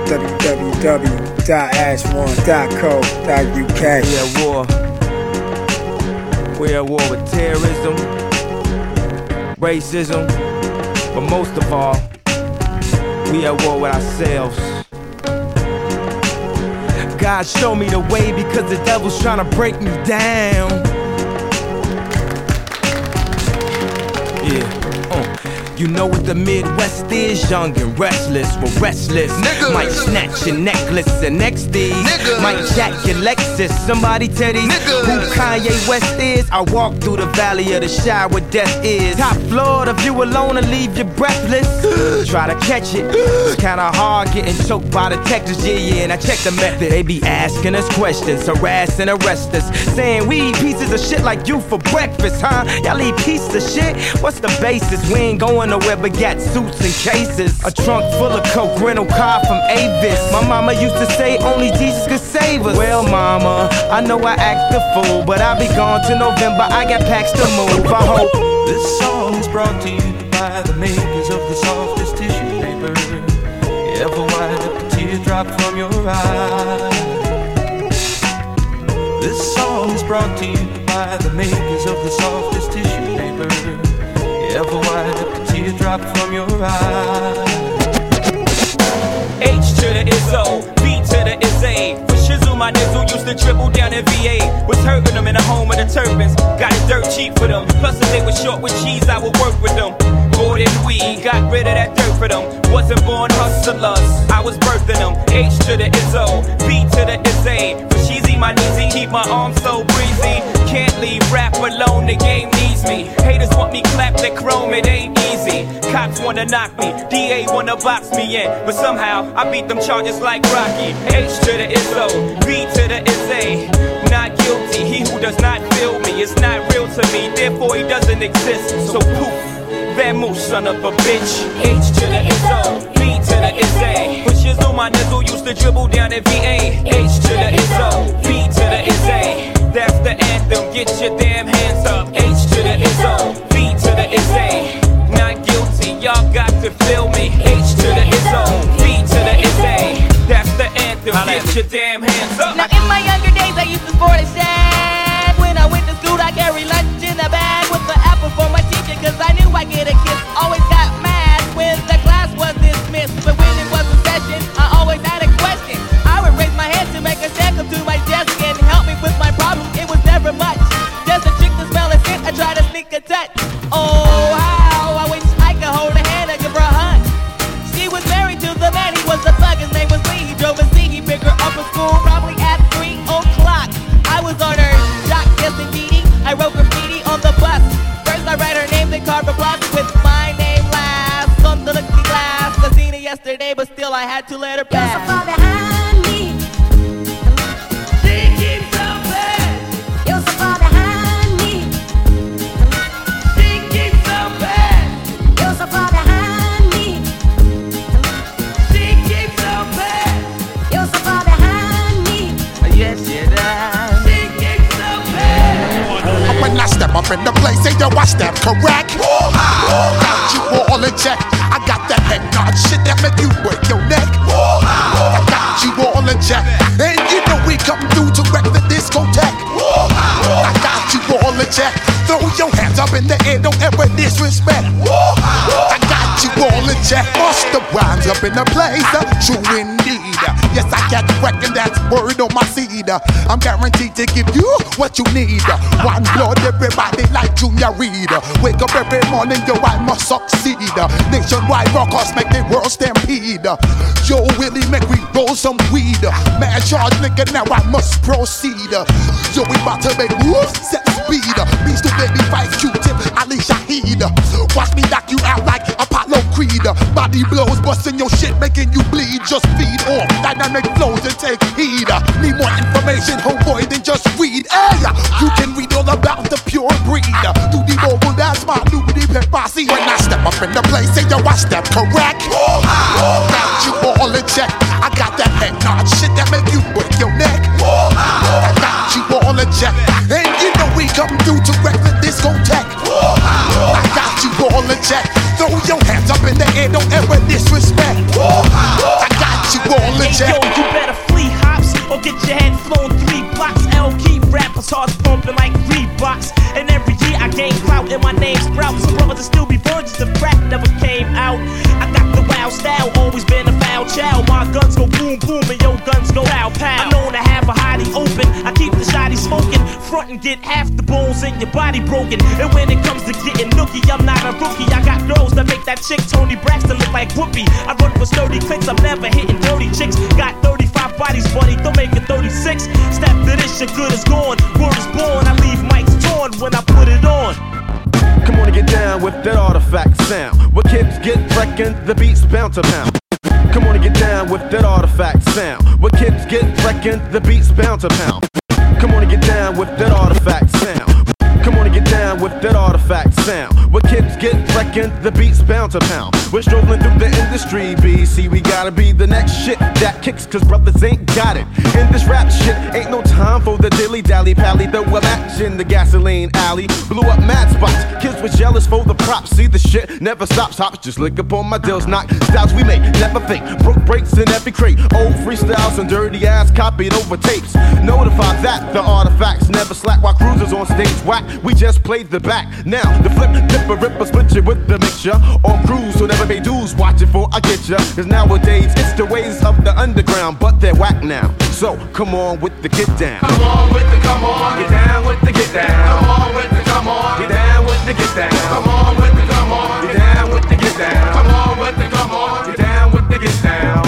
www.ash1.co.uk. We at war with terrorism, racism, but most of all, we at war with ourselves. God show me the way because the devil's trying to break me down. Yeah. You know what the Midwest is? Young and restless, we're restless. Niggas. Might snatch your necklace and next these Niggas. might jack your Lexus. Somebody tell these Niggas. who Kanye West is. I walk through the valley of the shadow where death is. Top floor, the view alone and leave you breathless. Try to catch it, it's kinda hard getting choked by detectives. Yeah, and I check the method. They be asking us questions, harass and arrest us, saying we eat pieces of shit like you for breakfast, huh? Y'all eat pieces of shit? What's the basis? We ain't going nowhere but got suits and cases. A trunk full of coke, rental car from Avis. My mama used to say only Jesus could save us. Well, mama, I know I act the fool, but I'll be gone till November. I got packs to move. I hope. This song is brought to you by the makers of the softest tissue paper. You ever wipe a teardrop from your eye? This song is brought to you by the makers of the softest tissue paper. You ever wipe a teardrop from your eye? H to the Izzo, B to the Izzy. For shizzle, my nizzle used to dribble down in VA. Was hurting them in the home of the turbans. Got it dirt cheap for them. Plus, if they were short with cheese, I would work with them. More than weed, got rid of that dirt for them. Wasn't born hustlers, I was birthing them. H to the Izzo, B to the Izzy. For cheesy, my kneesy, keep my arms so breezy. Can't leave rap alone, the game needs me. Haters want me clapped at chrome, it ain't easy. Cops wanna knock me, DA wanna box me in, but somehow I beat them charges like Rocky. H to the Izzo, B to the Izzy. Not guilty, he who does not feel me is not real to me, therefore he doesn't exist. So poof, Vamoose, son of a bitch. H to the Izzo, B to the Izzy. For shizzle, my nizzle used to dribble down at VA. H to the Izzo, B to the Izzy. That's the anthem, get your damn hands up. H to the Izzo, B to the Izzy. Not guilty, y'all got to feel me. H to the Izzo, B to the Izzy. That's the anthem, get your damn hands up. Now in my younger days I used to sport a shag. When I went to school I carried lunch in a bag with the apple for my teacher, cause I knew I'd get a kiss. Always got mad when the class was dismissed, but when it was a session I always had a question. I would raise my hand to make a check up to my desk and help me with my problem. It was never much, just a chick to smell a scent. I try to sneak a touch. Oh how I wish I could hold her hand and give her a hug. She was married to the man, he was a thug. His name was Lee, he drove a Z. He picked her up from school probably at 3 o'clock. I was on her jock, yes indeedy. I wrote graffiti on the bus. First I write her name, then carve a block with my name last on the looking glass. I seen her yesterday, but still I had to let her pass. You're so far behind me. She keeps so bad. You're so far behind me. She keeps so bad. You're so far behind me. She keeps so bad. You're so far behind me. Yes, she does. She keeps so bad. When I step up in the place, say yo, I step correct. Got you all in check. I got that head nod shit that make you break your neck. I got you all in check. And you know we come through to wreck the discotheque. I got you all in check. Throw your hands up in the air, don't ever disrespect. I got you all in check. Bust the rhymes up in the place, true indeed. Yes, I get wrecked and that's word on my seed. I'm guaranteed to give you what you need. One blood, everybody like Junior Reed. Wake up every morning, yo, I must succeed. Nationwide rockers make the world stampede. Yo, Willie, make we roll some weed. Man, charge nigga, now I must proceed. Yo, we about to make moves, set speed. Beast to baby, fight Q-tip, Ali Shaheed. Watch me knock you out like Apollo Creed. Body blows, busting your shit, making you bleed. Just feed off dynamic flows and take heed. Need more information, homeboy, than just read. Hey, you can read all about the pure breed. Do the mobile, that's my new posse. When I step up in the place, say yo, I step correct. Got you all in check. I got that head nod shit that make you break your neck. I got you all in check. And you know we come through to wreck the discotheque. I got you all in check. Throw your hands up in the air, don't ever disrespect. I got you all in hear my name sprout. Some brothers will still be virgins if rap never came out. I got the wild style, always been a foul child. My guns go boom boom and your guns go pow pow. I'm known to have a hottie open, I keep the shotty smoking. Front and get half the bones in your body broken. And when it comes to getting nookie, I'm not a rookie. I got girls that make that chick Tony Braxton look like Whoopi. I run for sturdy clicks, I'm never hitting dirty chicks. Got 35 bodies, buddy, don't make it 36. Step to this, your good is gone. Word is born, I leave mics torn when I put it on. Come on and get down with that artifact sound. Where kids get wrecking, the beats bound to pound. Come on and get down with that artifact sound. Where kids get wrecking, the beats bound to pound. Come on and get down with that artifact sound. Come on and get down with that artifact sound. Where kids get wrecking, the beats bound to pound. We're strolling through the industry, BC. We gotta be the next shit that kicks, cause brothers ain't got it. In this rap shit, ain't no time for the dilly-dally pally. Throw a match in the gasoline alley. Blew up mad spots, kids was jealous for the props. See the shit never stops, hops just lick up on my deals. Knock styles we make, never fake. Broke breaks in every crate. Old freestyles and dirty ass copied over tapes. Notify that the artifacts never slack while cruisers on stage whack. We just played the back. Now the flip, dipper, ripper, split you with the mixture. On cruise, so never pay dues. Watch it for I get ya. Cause nowadays it's the ways of the underground, but they're whack now. So come on with the get down. Come on with the come on. Get down with the get down. Come on with the come on. Get down with the get down. Come on with the come on. Get down with the get down. Come on with the come on. Get down with the get down.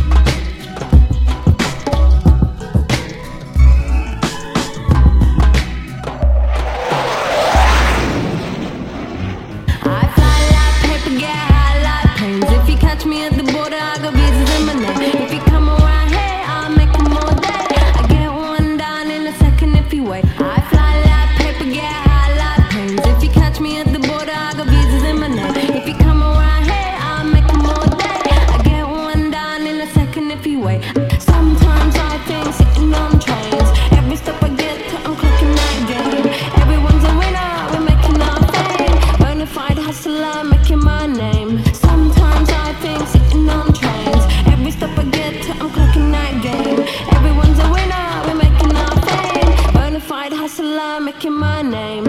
Me at the border, I got visas in my name. If you come around here, I'll make them all day. I get one down in a second if you wait. I fly like paper, get high like planes. If you catch me at the border, I got visas in my name. If you come around here, I'll make them all day. I get one down in a second if you wait. Sometimes I think sitting on trains. Every step I get to, I'm clocking that game. Everyone's a winner, we're making our fame. Bonafide hustler, making my name. Sometimes I think sitting on trains. Every step I get to, I'm clocking that game. Everyone's a winner, we're making our fame. Bonafide hustler, making my name.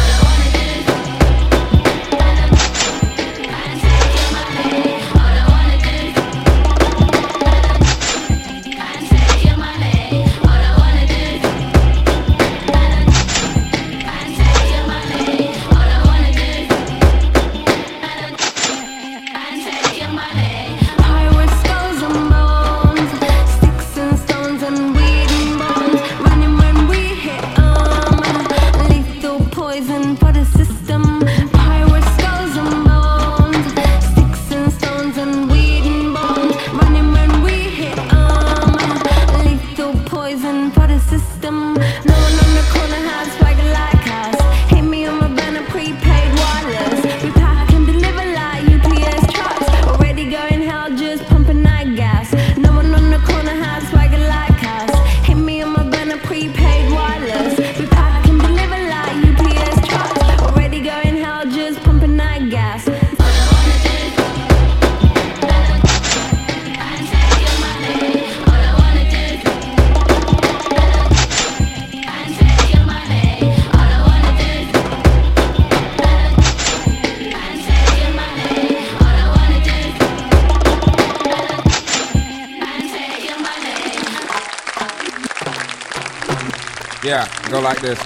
Yeah, go like this.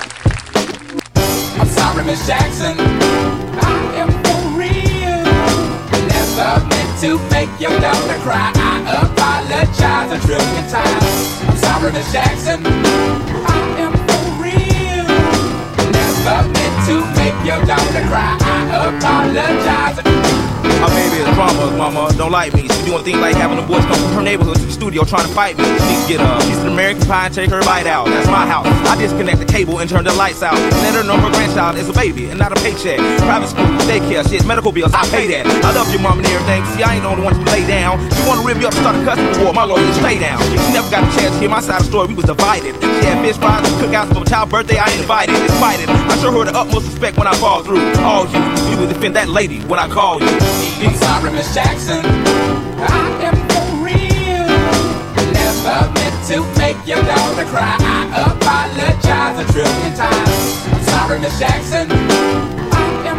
I'm sorry, Miss Jackson. I am for real. Never meant to make your daughter cry. I apologize a trillion times. I'm sorry, Miss Jackson. I am for real. Never meant to make your daughter cry. I apologize. My baby is drama, mama don't like me. She doing things like having the boys come from her neighborhood to the studio trying to fight me. She needs to get a piece of American pie and take her bite out. That's my house. I disconnect the cable and turn the lights out. Let her know her grandchild is a baby and not a paycheck. Private school, daycare, shit, medical bills, I pay that. I love your mom and everything. See, I ain't the only one to lay down. You wanna rip me up and start a custody war, my lawyer, stay down. She never got a chance to hear my side of the story. We was divided. She had fish fries and cookouts for a child's birthday. I ain't invited. It's fighting. I show her the utmost respect when I fall through. All you will defend that lady when I call you. I'm sorry, Miss Jackson. I am for real. Never meant to make your daughter cry. I apologize a trillion times. I'm sorry, Miss Jackson. I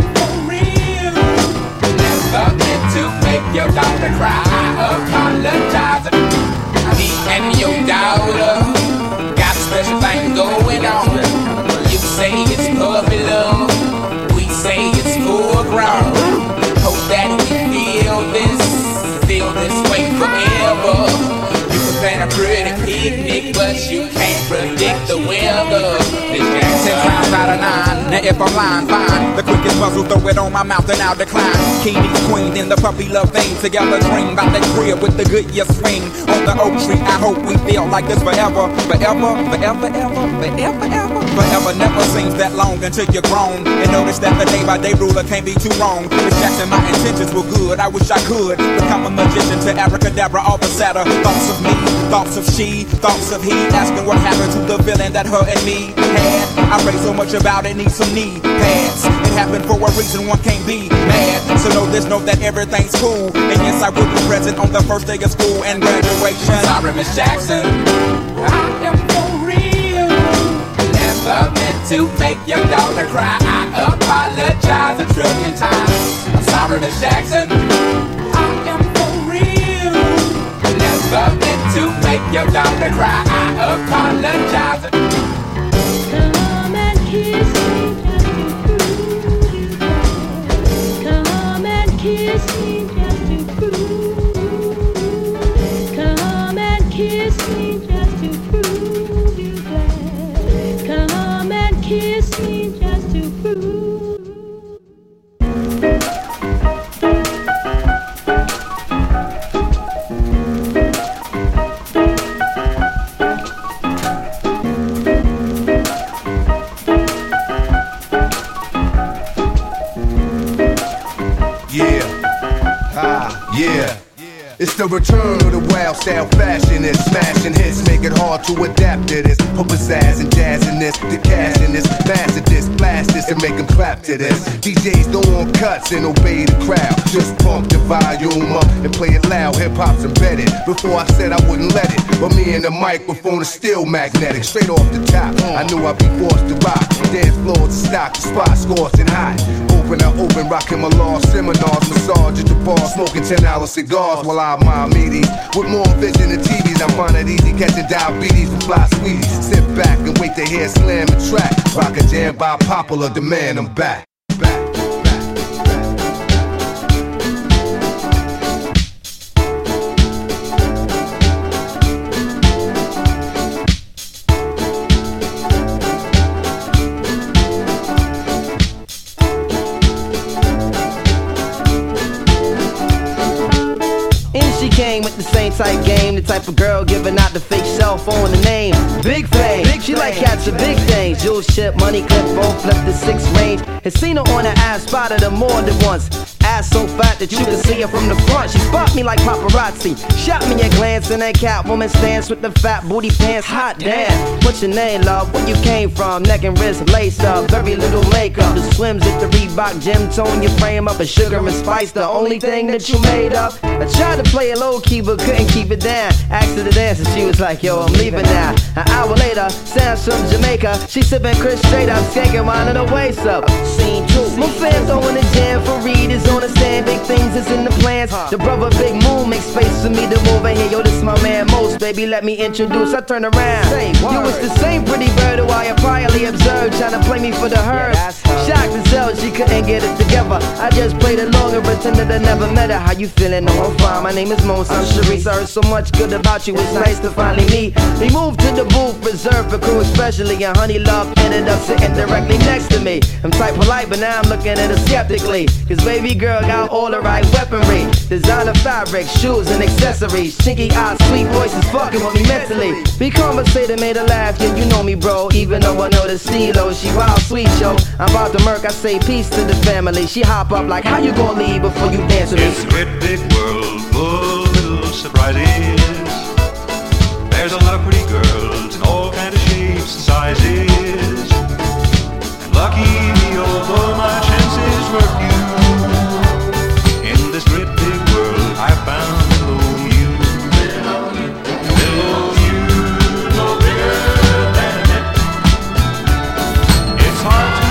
apologize. Me and your daughter got a special thing going on. You say it's puppy love, we say it's full grown. Hope that we feel this way forever. You can plan a pretty picnic, but you can't predict the weather. 10 times out of 9, now if I'm lying, fine. The quickest puzzle, throw it on my mouth and I'll decline. Keeny's queen and the puppy love thing together, dream about that crib with the good year swing on the oak tree. I hope we feel like this forever, forever, forever, ever, forever, ever. Forever never seems that long until you're grown. And notice that the day by day ruler can't be too wrong. Miss Jackson, my intentions were good. I wish I could become a magician to abracadabra, all the sadder. Thoughts of me, thoughts of she, thoughts of he, asking what happened to the villain that her and me had. I pray so much about it, need some knee pads. It happened for a reason, one can't be mad. So know this, know that everything's cool. And yes, I will be present on the first day of school and graduation. Sorry, Miss Jackson, I am for real. Never meant to make your daughter cry. I apologize a trillion times. I'm sorry, Miss Jackson, I am for real. Never meant to make your daughter cry. I apologize. Come and kiss me just to prove you bad. Come and kiss me just to prove. Come and kiss me just to prove you bad. Come and kiss me just to prove. Yeah. It's the return of the wild style fashion. It's smashing hits, make it hard to adapt to this. Put pizzazz and jazz in this, the cash in this, master this, blast this, and make them clap to this. DJs don't want cuts and obey the crowd. Just pump the volume up and play it loud. Hip hop's embedded. Before I said I wouldn't let it, but me and the microphone is still magnetic. Straight off the top, I knew I'd be forced to rock. Dance floors to stock, the spot scorching hot. Open, rocking my law seminars, massage at the bar, smoking $10 cigars while I mind meaties. With more vision than TVs, I find it easy catching diabetes and fly sweeties. Sit back and wait to hear slam and track. Rock a jam by popular demand, I'm back. With the same type game, the type of girl giving out the fake cell phone, the name Big Flame. She like catching big things. Jewel ship, money clip, phone flip the 6 range. Has seen her on the ass, spotted her more than once. Ass so fat that you can see her from the front. She spot me like paparazzi. Shot me a glance and that Catwoman stance with the fat booty pants. Hot damn. What's your name, love? Where you came from? Neck and wrist laced up, very little makeup. The swims at the Reebok gym, tone your frame up. And sugar and spice, the only thing that you made up. I tried to play it low key but couldn't keep it down. Asked her to dance and she was like, yo, I'm leaving now. An hour later, Sam's from Jamaica. She sipping Chris straight up, skanking wine in her waist up. Scene 2. My fans throwing the jam for readers on the stand. Big things is in the plans. The brother Big Moon makes space for me to move in here. Yo, this my man Most, baby, let me introduce. I turn around. You was the same pretty bird who I had priorly observed, trying to play me for the herd. Shocked as hell, she couldn't get it together. I just played along and pretended I never met her. How you feeling? No, I'm fine. My name is Most. I'm Sharice. I heard so much good about you. It's nice to finally meet. We moved to the booth, reserved for crew especially, and Honey Love ended up sitting directly next to me. I'm type polite, but now I'm looking at her skeptically. Cause baby girl got all the right weaponry. Designer fabric, shoes and accessories. Chinky eyes, sweet voices fucking with me mentally. We conversated, made her laugh, yeah you know me bro. Even though I know the steelo, she wild sweet yo. I'm about to murk, I say peace to the family. She hop up like how you gonna leave before you dance with me? It's a great big world full of little surprises. There's a lot of pretty girls in all kind of shapes and sizes. And lucky me, although my chances were few. In this great big world I found little you. Little you, no bigger than a net. It's hard to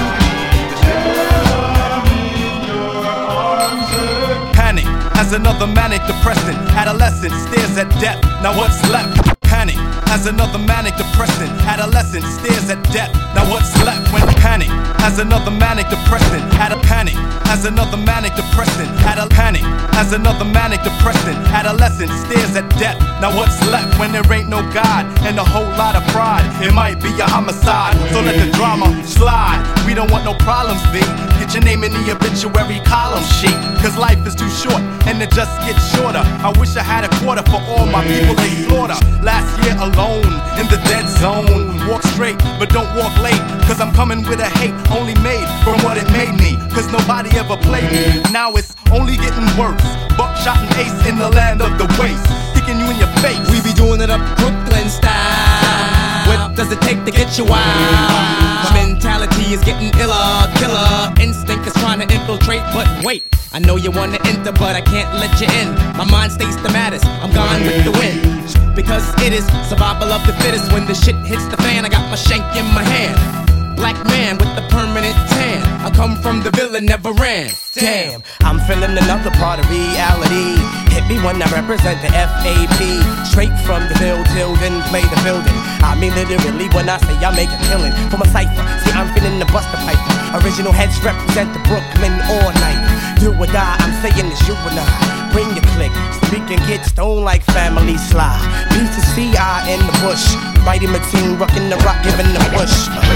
believe it's in your arms. Panic as another manic depressant. Adolescent adolescent stares at death. Now what's left? Panic as another manic depressant. Adolescent stares at death. Now what's left when panic as another manic depressant. Panic as another manic depressant. Panic as another manic depressant. Adolescent stares at death. Now what's left when there ain't no God and a whole lot of pride? It might be a homicide, so let the drama slide. We don't want no problems, B. Get your name in the obituary column sheet, cause life is too short and it just gets shorter. I wish I had a quarter for all my people they slaughter. Last year alone in the dead zone. Walk straight, but don't walk late, cause I'm coming with a hate only made from what it made me. Cause nobody ever played me. Now it's only getting worse. Buckshot and ace in the land of the waste, kicking you in your face. We be doing it up Brooklyn style. What does it take to get you wild? My mentality is getting iller, killer instinct is trying to infiltrate, but wait, I know you wanna enter, but I can't let you in. My mind stays the maddest, I'm gone with the wind, because it is survival of the fittest. When the shit hits the fan, I got my shank in my hand. Black man with the permanent tan, I come from the villain, never ran. Damn, I'm feeling another part of reality. Hit me when I represent the FAP. Straight from the field till then play the building. I mean literally when I say I make a killing from a cipher. See, I'm feeling the Buster Piper. Original heads represent the Brooklyn all night. Do or die, I'm saying it's you and I. Bring your click, so we can get stoned like Family Sly. Beats to CI in the bush. Mighty Mateen rockin' the rock, giving the push.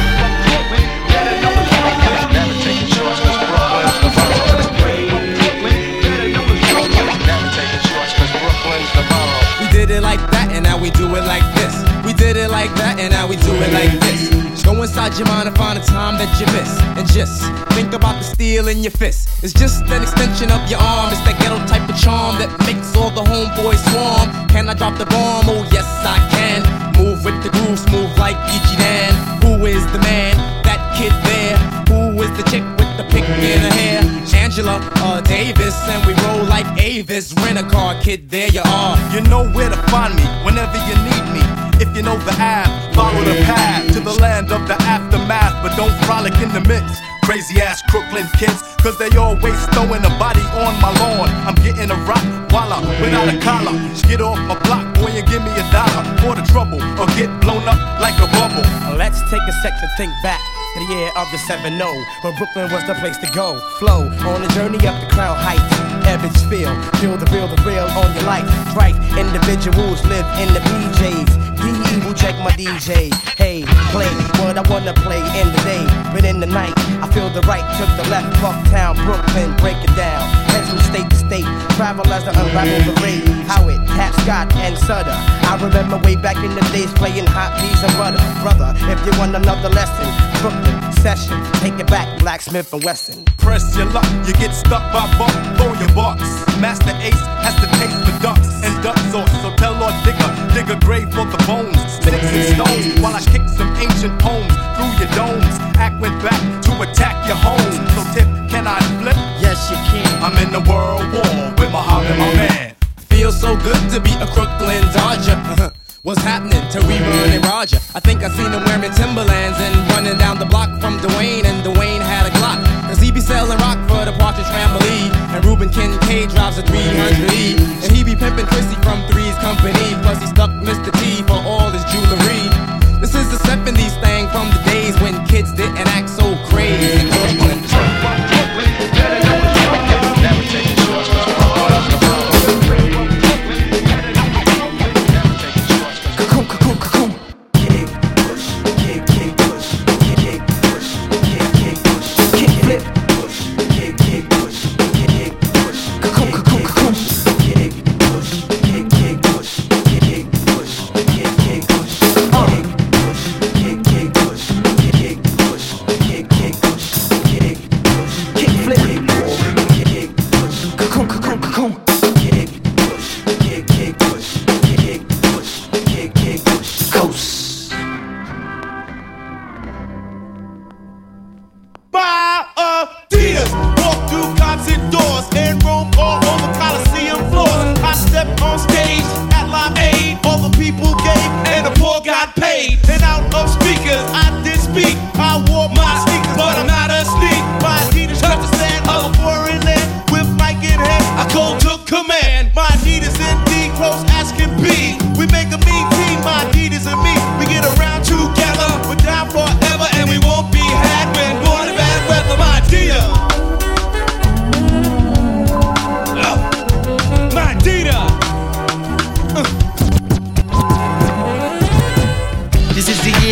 Never taking shorts, cause Brooklyn's the borough. Never taking shorts, cause Brooklyn's the borough. We did it like that, and now we do it like this. We did it like that, and now we do it like this. Go inside your mind and find a time that you miss, and just think about the steel in your fist. It's just an extension of your arm. It's that ghetto type of charm that makes all the homeboys swarm. Can I drop the bomb? Oh yes I can. Move with the groove, smooth like Geechee Dan. Who is the man? That kid there. Who is the chick with the pink in her hair? Angela Davis, and we roll like Avis. Rent a car, kid, there you are. You know where to find me whenever you need me. If you know the Ave, follow the path to the land of the aftermath, but don't frolic in the midst. Crazy ass Crooklyn kids, cause they always throwing a body on my lawn. I'm getting a rock walla without a collar. Get off my block, boy, and give me $1 for the trouble, or get blown up like a bubble. Let's take a sec to think back to the year of the 7-0, when Brooklyn was the place to go. Flow on the journey up the Crown Heights. Ebbets feel the real on your life. Right, individuals live in the BJs. Evil check my DJ. Hey, play what I wanna play in the day, but in the night I feel the right to the left. Bucktown, Brooklyn, break it down. Head from state to state, travel as the unravel the rate. Howard, Tap, Scott, and Sutter. I remember way back in the days playing hot peas and butter. Brother, if you want another lesson, Brooklyn session, take it back, Blacksmith and Wesson. Press your luck, you get stuck by bump, throw your bucks. Master Ace has the taste for ducks and duck sauce, so tell Lord Digger, dig a grave for the bones, sticks and stones, while I kick some ancient poems through your domes. Act went back to attack your home, so tip, can I flip? Yes you can. I'm in the world war with Muhammad, my man. Feels so good to be a Crooklyn Dodger. What's happening to Rerun and Roger? I think I seen him wearing Timberlands and running down the block from Dwayne, and Dwayne had a Glock, cause he be selling rock for the Partridge Family. And Ruben Kincaid drives a 300E, and he be pimping Chrissy from Three's Company. Plus he stuck Mr. T for all his jewelry. This is the 70s thing from the days when kids didn't act so crazy.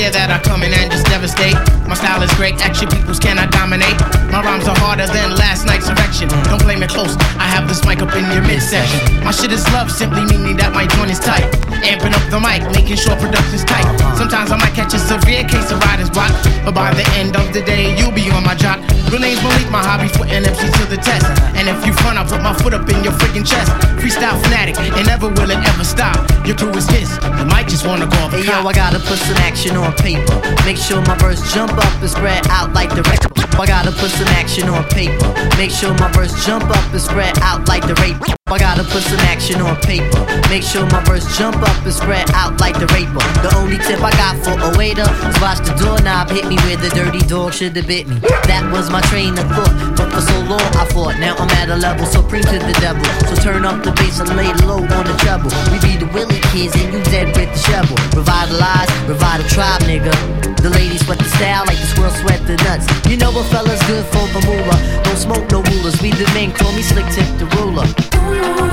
fear that I come in and just devastate. My style is great, action peoples cannot dominate. My rhymes are harder than last night's erection. Don't play me close, I have this mic up in your midsection. My shit is love, simply meaning that my joint is tight. Amping up the mic, making sure production's tight. Sometimes I might catch a severe case of writer's block, but by the end of the day, you'll be on my jock. Real name's Malik, my hobby putting MC to the test. And if you front, I'll put my foot up in your freaking chest. Freestyle fanatic, and never will it ever stop. Your crew is his, you might just wanna go off the Hey yo, I gotta put some action on paper. Make sure my verse jump up and spread out like the rape. I gotta put some action on paper. Make sure my verse jump up and spread out like the rape. I gotta put some action on paper. Make sure my verse jump up and spread out like the raper. The only tip I got for a waiter is watch the doorknob hit me where the dirty dog should have bit me. That was my train of thought, but for so long I fought. Now I'm at a level supreme to the devil. So turn up the bass and lay low on the treble. We be the Willie kids and you dead with the shovel. Revitalize, revive the tribe, nigga. The ladies sweat the style like the squirrel sweat the nuts. You know what fella's good for the moolah. Don't smoke no rulers. We the men, call me Slick Tip the ruler.